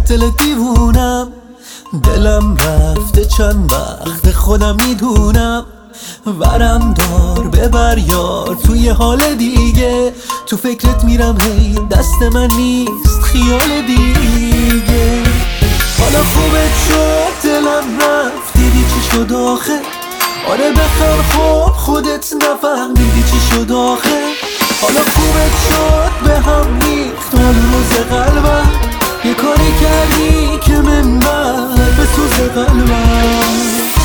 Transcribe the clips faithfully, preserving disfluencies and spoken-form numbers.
دل دیوونم، دلم رفته چند وقت خودم میدونم. ورم دار ببر یار توی حال دیگه، تو فکرت میرم هی دست من نیست خیال دیگه. حالا خوبت شد دلم رفت دیدی چی شد آخه، آره بخر خوب خودت نفهمیدی چی شد آخه. حالا خوبت شد به هم ریخت حال روز قلبم، یه کاری کردی که من بعد بسوز قلبم.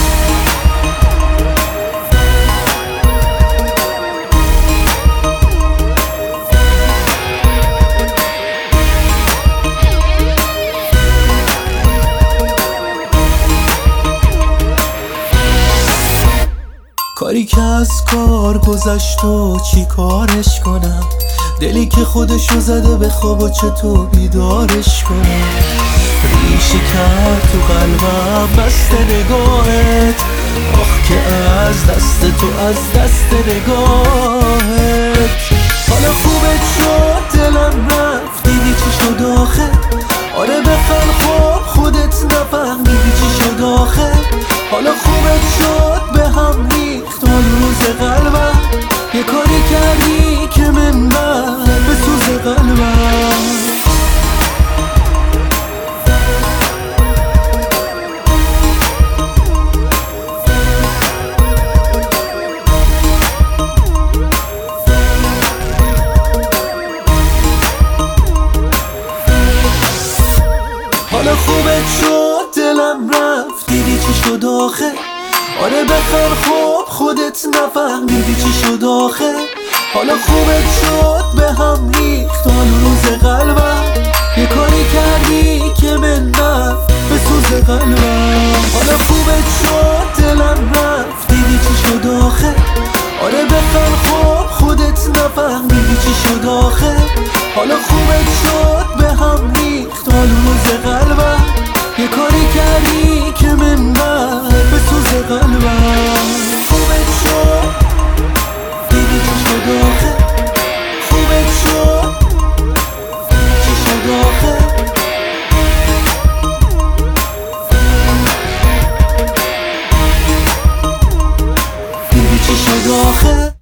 کاری که از کار گذشت و چی کارش کنم، دلی که خودشو زده به خواب و چطور بیدارش کنم. ریشه کرد تو قلبم بسته نگاهت، آخ که از دست تو از دست نگاهت. حالا خوبت شد دلم رفت دیدی چی شد آخه، آره بخن خوب خودت نفهمیدی چی شد آخه. حالا خوبت شد به هم ریخت حال روز قلبم، یه کاری کردی که من بعد بسوز قلبم. حالا خوبت شد دلم رفت دیدی چی شد آخه، آره بخر خوب خودت نفهمیدی چی شد آخه. حالا خوبت شد به هم ریخت حال روز قلبم، یه کاری کردی که من رفت بسوز قلبم. حالا خوبت شد دلم رفت دیدی چی شد آخه، آره بخر خوب خودت نفهمیدی چی شد آخه. حالا خوبت شد به هم ریخت حال روز قلبم، یه کاری کردی که من بعد بسوز قلبم. خوبت شد دیدی چی شد آخه، خوبت شد چی شد آخه. دیدی چی شد آخه.